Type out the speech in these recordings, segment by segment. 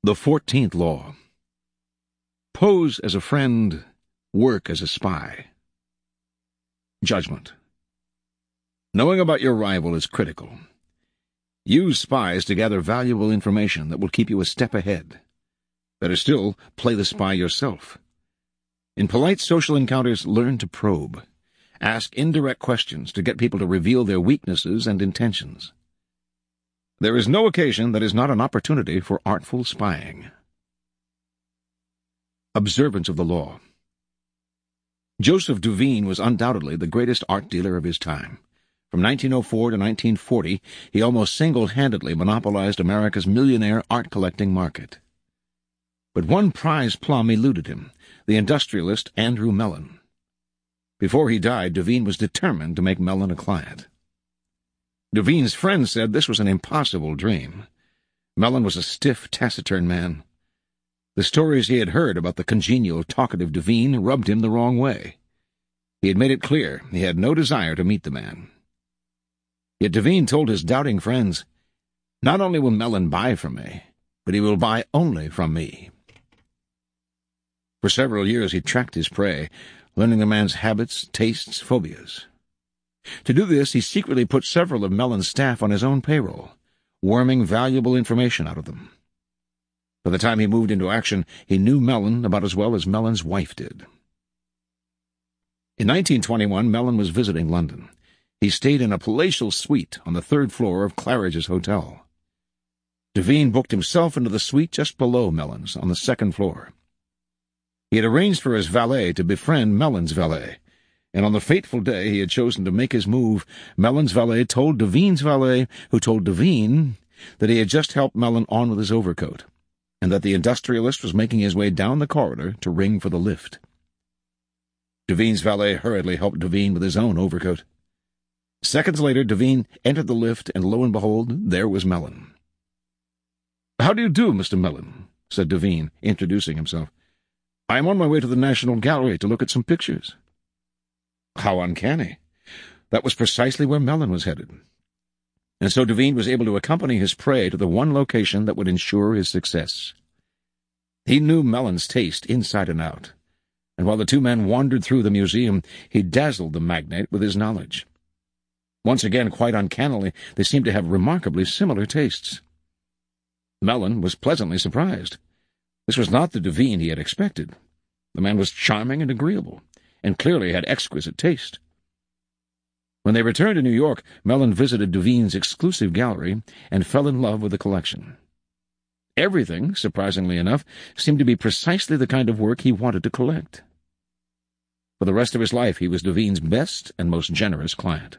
The 14th Law. Pose as a friend, work as a spy. Judgment. Knowing about your rival is critical. Use spies to gather valuable information that will keep you a step ahead. Better still, play the spy yourself. In polite social encounters, learn to probe. Ask indirect questions to get people to reveal their weaknesses and intentions. There is no occasion that is not an opportunity for artful spying. Observance of the law. Joseph Duveen was undoubtedly the greatest art dealer of his time. From 1904 to 1940, he almost single-handedly monopolized America's millionaire art-collecting market. But one prize plum eluded him, the industrialist Andrew Mellon. Before he died, Duveen was determined to make Mellon a client. Duveen's friends said this was an impossible dream. Mellon was a stiff, taciturn man. The stories he had heard about the congenial, talkative Duveen rubbed him the wrong way. He had made it clear he had no desire to meet the man. Yet Duveen told his doubting friends, "Not only will Mellon buy from me, but he will buy only from me." For several years he tracked his prey, learning the man's habits, tastes, phobias. To do this, he secretly put several of Mellon's staff on his own payroll, worming valuable information out of them. By the time he moved into action, he knew Mellon about as well as Mellon's wife did. In 1921, Mellon was visiting London. He stayed in a palatial suite on the third floor of Claridge's Hotel. Duveen booked himself into the suite just below Mellon's, on the second floor. He had arranged for his valet to befriend Mellon's valet, and on the fateful day he had chosen to make his move, Mellon's valet told Duveen's valet, who told Duveen that he had just helped Mellon on with his overcoat, and that the industrialist was making his way down the corridor to ring for the lift. Duveen's valet hurriedly helped Duveen with his own overcoat. Seconds later, Duveen entered the lift, and lo and behold, there was Mellon. "How do you do, Mr. Mellon?" said Duveen, introducing himself. "I am on my way to the National Gallery to look at some pictures." How uncanny. That was precisely where Mellon was headed. And so Duveen was able to accompany his prey to the one location that would ensure his success. He knew Mellon's taste inside and out, and while the two men wandered through the museum, he dazzled the magnate with his knowledge. Once again, quite uncannily, they seemed to have remarkably similar tastes. Mellon was pleasantly surprised. This was not the Duveen he had expected. The man was charming and agreeable, and clearly had exquisite taste. When they returned to New York, Mellon visited Duveen's exclusive gallery and fell in love with the collection. Everything, surprisingly enough, seemed to be precisely the kind of work he wanted to collect. For the rest of his life, he was Duveen's best and most generous client.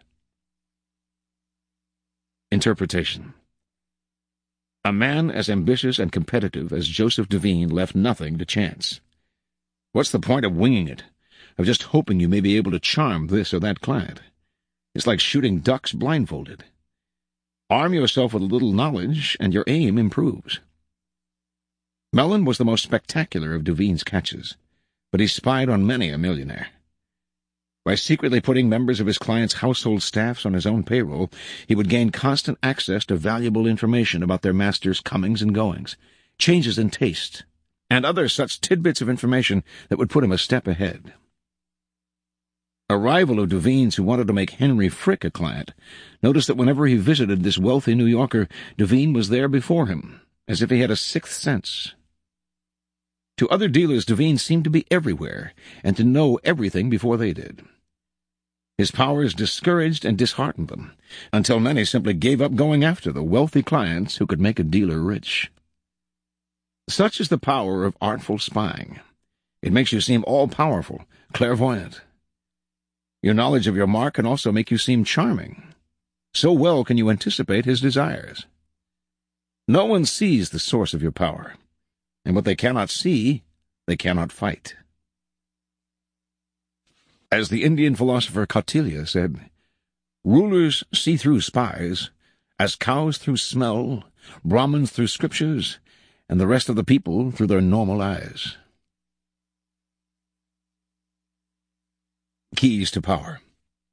Interpretation. A man as ambitious and competitive as Joseph Duveen left nothing to chance. What's the point of winging it, of just hoping you may be able to charm this or that client? It's like shooting ducks blindfolded. Arm yourself with a little knowledge, and your aim improves. Mellon was the most spectacular of Duveen's catches, but he spied on many a millionaire. By secretly putting members of his clients' household staffs on his own payroll, he would gain constant access to valuable information about their masters' comings and goings, changes in taste, and other such tidbits of information that would put him a step ahead. A rival of Duveen's who wanted to make Henry Frick a client noticed that whenever he visited this wealthy New Yorker, Duveen was there before him, as if he had a sixth sense. To other dealers, Duveen seemed to be everywhere, and to know everything before they did. His powers discouraged and disheartened them, until many simply gave up going after the wealthy clients who could make a dealer rich. Such is the power of artful spying. It makes you seem all-powerful, clairvoyant. Your knowledge of your mark can also make you seem charming. So well can you anticipate his desires. No one sees the source of your power, and what they cannot see, they cannot fight. As the Indian philosopher Kautilya said, "Rulers see through spies, as cows through smell, Brahmins through scriptures, and the rest of the people through their normal eyes." Keys to power.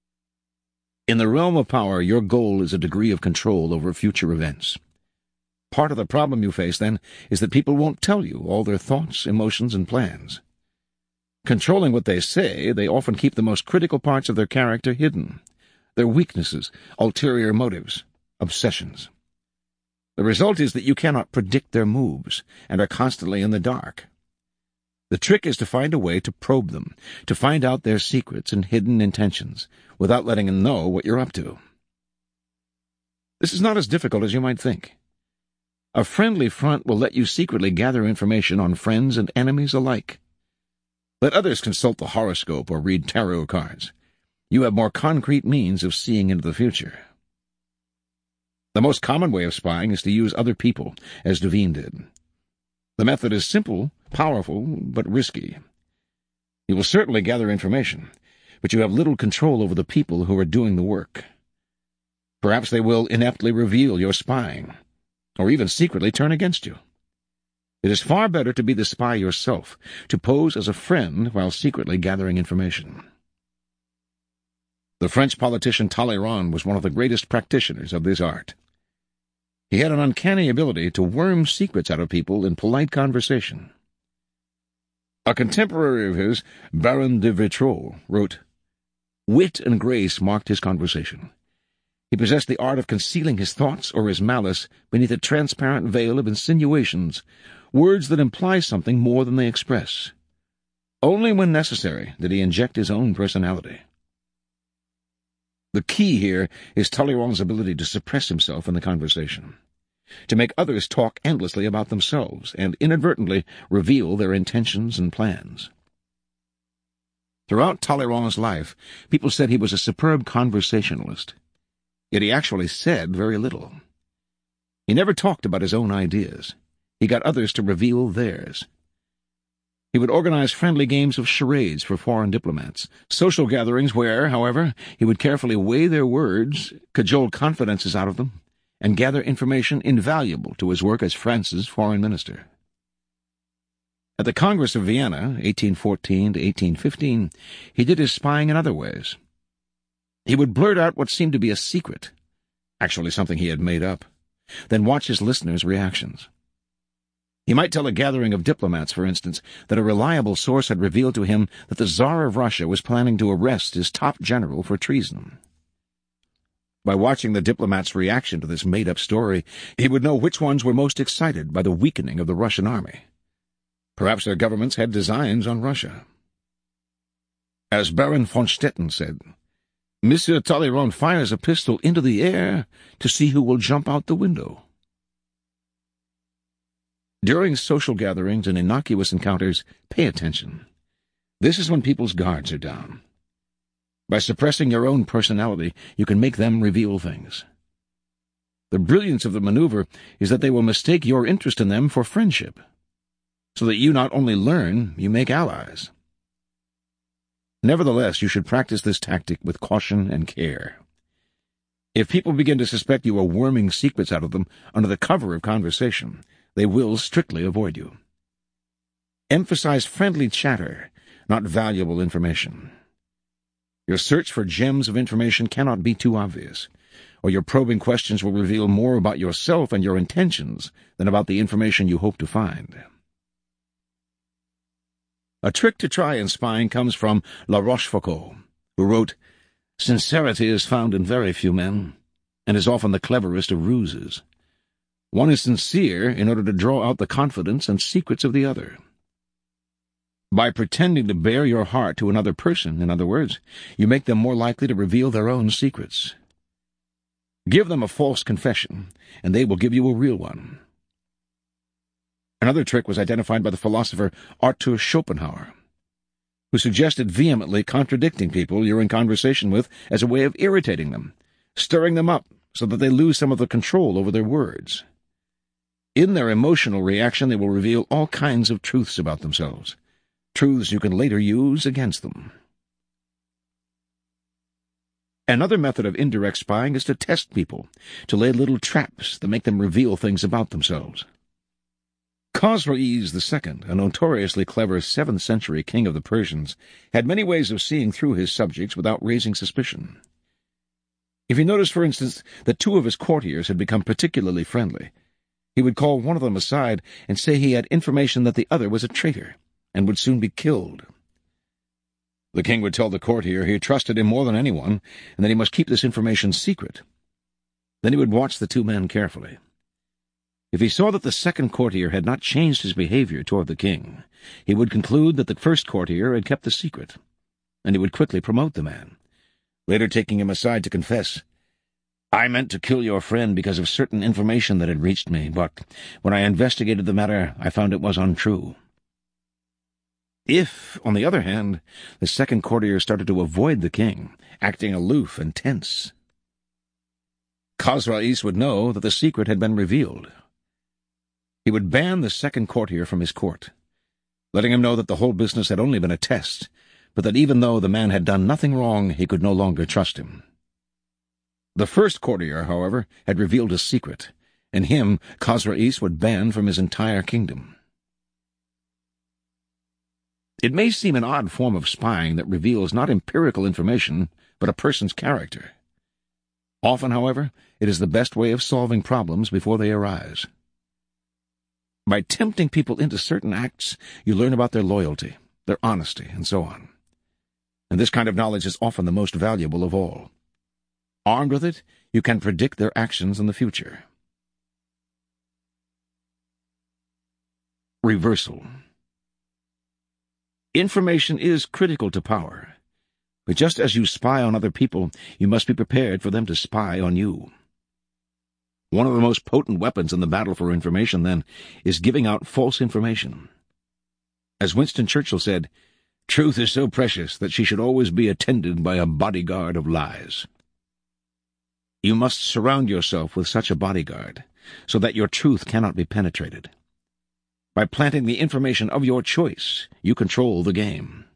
In the realm of power, your goal is a degree of control over future events. Part of the problem you face, then, is that people won't tell you all their thoughts, emotions, and plans. Controlling what they say, they often keep the most critical parts of their character hidden, their weaknesses, ulterior motives, obsessions. The result is that you cannot predict their moves and are constantly in the dark. The trick is to find a way to probe them, to find out their secrets and hidden intentions, without letting them know what you're up to. This is not as difficult as you might think. A friendly front will let you secretly gather information on friends and enemies alike. Let others consult the horoscope or read tarot cards. You have more concrete means of seeing into the future. The most common way of spying is to use other people, as Duveen did. The method is simple, powerful, but risky. You will certainly gather information, but you have little control over the people who are doing the work. Perhaps they will ineptly reveal your spying, or even secretly turn against you. It is far better to be the spy yourself, to pose as a friend while secretly gathering information. The French politician Talleyrand was one of the greatest practitioners of this art. He had an uncanny ability to worm secrets out of people in polite conversation. A contemporary of his, Baron de Vitrolles, wrote, "Wit and grace marked his conversation. He possessed the art of concealing his thoughts or his malice beneath a transparent veil of insinuations, words that imply something more than they express. Only when necessary did he inject his own personality." The key here is Talleyrand's ability to suppress himself in the conversation, to make others talk endlessly about themselves and inadvertently reveal their intentions and plans. Throughout Talleyrand's life, people said he was a superb conversationalist, yet he actually said very little. He never talked about his own ideas. He got others to reveal theirs. He would organize friendly games of charades for foreign diplomats, social gatherings where, however, he would carefully weigh their words, cajole confidences out of them, and gather information invaluable to his work as France's foreign minister. At the Congress of Vienna, 1814 to 1815, he did his spying in other ways. He would blurt out what seemed to be a secret, actually something he had made up, then watch his listeners' reactions. He might tell a gathering of diplomats, for instance, that a reliable source had revealed to him that the Tsar of Russia was planning to arrest his top general for treason. By watching the diplomats' reaction to this made-up story, he would know which ones were most excited by the weakening of the Russian army. Perhaps their governments had designs on Russia. As Baron von Stetten said, "Monsieur Talleyrand fires a pistol into the air to see who will jump out the window." During social gatherings and innocuous encounters, pay attention. This is when people's guards are down. By suppressing your own personality, you can make them reveal things. The brilliance of the maneuver is that they will mistake your interest in them for friendship, so that you not only learn, you make allies. Nevertheless, you should practice this tactic with caution and care. If people begin to suspect you are worming secrets out of them under the cover of conversation, they will strictly avoid you. Emphasize friendly chatter, not valuable information. Your search for gems of information cannot be too obvious, or your probing questions will reveal more about yourself and your intentions than about the information you hope to find. A trick to try in spying comes from La Rochefoucauld, who wrote, "Sincerity is found in very few men, and is often the cleverest of ruses. One is sincere in order to draw out the confidence and secrets of the other." By pretending to bare your heart to another person, in other words, you make them more likely to reveal their own secrets. Give them a false confession, and they will give you a real one. Another trick was identified by the philosopher Arthur Schopenhauer, who suggested vehemently contradicting people you're in conversation with as a way of irritating them, stirring them up so that they lose some of the control over their words. In their emotional reaction, they will reveal all kinds of truths about themselves, truths you can later use against them. Another method of indirect spying is to test people, to lay little traps that make them reveal things about themselves. Khosroes II, a notoriously clever 7th century king of the Persians, had many ways of seeing through his subjects without raising suspicion. If he noticed, for instance, that two of his courtiers had become particularly friendly, He would call one of them aside and say he had information that the other was a traitor and would soon be killed. The king would tell the courtier he trusted him more than anyone, and that he must keep this information secret. Then he would watch the two men carefully. If he saw that the second courtier had not changed his behavior toward the king, he would conclude that the first courtier had kept the secret, and he would quickly promote the man, later taking him aside to confess, "I meant to kill your friend because of certain information that had reached me, but when I investigated the matter, I found it was untrue." If, on the other hand, the second courtier started to avoid the king, acting aloof and tense, Khosra'is would know that the secret had been revealed. He would ban the second courtier from his court, letting him know that the whole business had only been a test, but that even though the man had done nothing wrong, he could no longer trust him. The first courtier, however, had revealed a secret, and him Khosra'is would ban from his entire kingdom. It may seem an odd form of spying that reveals not empirical information, but a person's character. Often, however, it is the best way of solving problems before they arise. By tempting people into certain acts, you learn about their loyalty, their honesty, and so on. And this kind of knowledge is often the most valuable of all. Armed with it, you can predict their actions in the future. Reversal. Information is critical to power, but just as you spy on other people, you must be prepared for them to spy on you. One of the most potent weapons in the battle for information, then, is giving out false information. As Winston Churchill said, "Truth is so precious that she should always be attended by a bodyguard of lies." You must surround yourself with such a bodyguard, so that your truth cannot be penetrated. By planting the information of your choice, you control the game.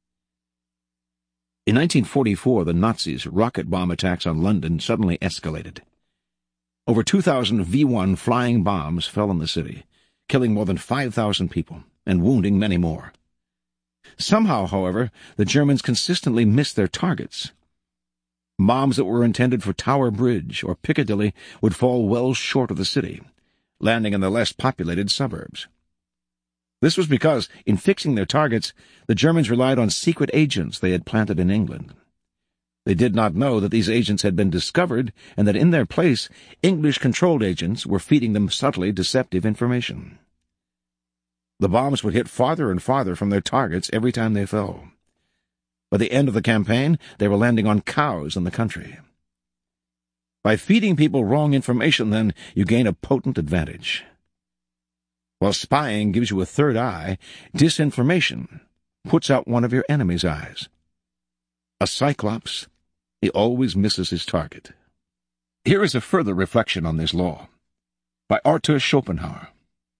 In 1944, the Nazis' rocket bomb attacks on London suddenly escalated. Over 2,000 V-1 flying bombs fell on the city, killing more than 5,000 people and wounding many more. Somehow, however, the Germans consistently missed their targets. Bombs that were intended for Tower Bridge or Piccadilly would fall well short of the city, landing in the less populated suburbs. This was because, in fixing their targets, the Germans relied on secret agents they had planted in England. They did not know that these agents had been discovered and that in their place, English-controlled agents were feeding them subtly deceptive information. The bombs would hit farther and farther from their targets every time they fell. By the end of the campaign, they were landing on cows in the country. By feeding people wrong information, then, you gain a potent advantage. While spying gives you a third eye, disinformation puts out one of your enemy's eyes. A cyclops, he always misses his target. Here is a further reflection on this law, by Arthur Schopenhauer.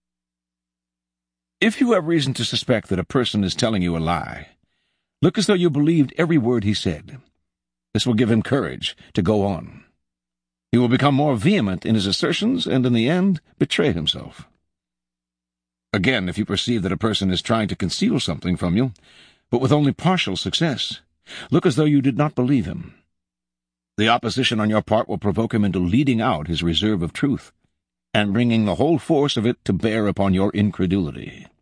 If you have reason to suspect that a person is telling you a lie, look as though you believed every word he said. This will give him courage to go on. He will become more vehement in his assertions and, in the end, betray himself. Again, if you perceive that a person is trying to conceal something from you, but with only partial success, look as though you did not believe him. The opposition on your part will provoke him into leading out his reserve of truth, and bringing the whole force of it to bear upon your incredulity.